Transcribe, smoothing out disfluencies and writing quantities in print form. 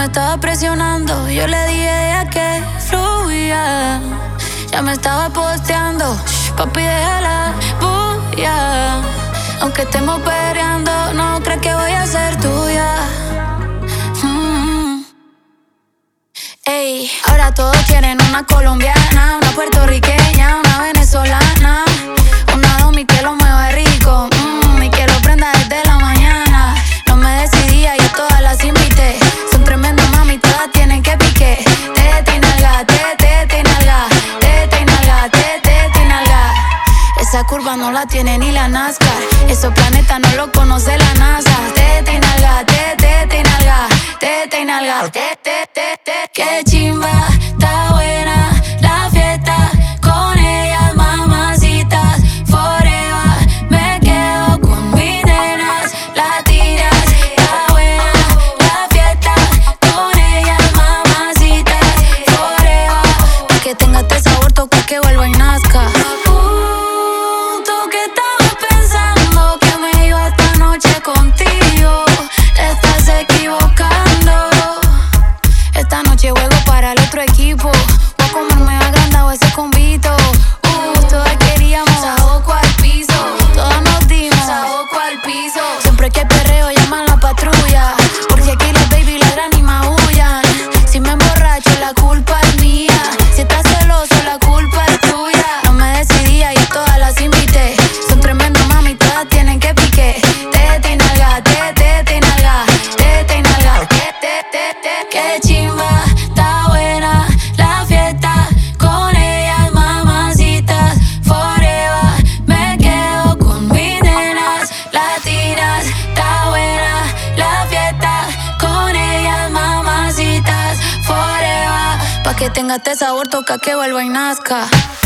me estaba presionando, yo le dije deja que fluya. Ya me estaba posteando, papi déjala bulla. Aunque estemos peleando, no crees que voy a ser tuya. Ey, ahora todos quieren una colombiana, una puertorriqueña, una venezolana, una domi que lo mueva rico, y que lo prenda desde la mañana. No me decidía, yo todas las invité. Son tremendas mami, todas tienen que pique. Tete y nalga, tete y nalga, tete y nalga, tete y nalga. Esa curva no la tiene ni la NASCAR. Esos planetas no lo conoce la NASA. Tete y nalga, tete y nalga, tete y nalga, tete. Qué chimba, está buena la fiesta. Con ellas mamacitas, forever. Me quedo con mis nenas latinas. Está buena la fiesta. Con ellas mamacitas, forever. Pa' que tenga este sabor, toca que vuelva y nazca. ¿Tú qué estabas pensando? Que me iba esta noche contigo. Te estás equivocando. Esta noche juego para el otro equipo. Voy a comerme agrandado ese convito. Todas queríamos saoco al piso. Todas nos dimos saoco al piso. Siempre que perreo llaman la patrulla. Porque aquí las baby ladran y maullan. Si me emborracho la culpa es mía. Si estás celoso la culpa es tuya. No me decidía, yo todas las invité. Son tremendas mami, todas tienen que pique. Tete y nalga, tete y nalga, tete y nalga, tete. Qué chimba, está buena la fiesta. Con ellas mamacitas, forever. Me quedo con mis nenas latinas. Está buena la fiesta. Con ellas mamacitas, forever. Pa' que tenga este sabor, toca que vuelva y nazca.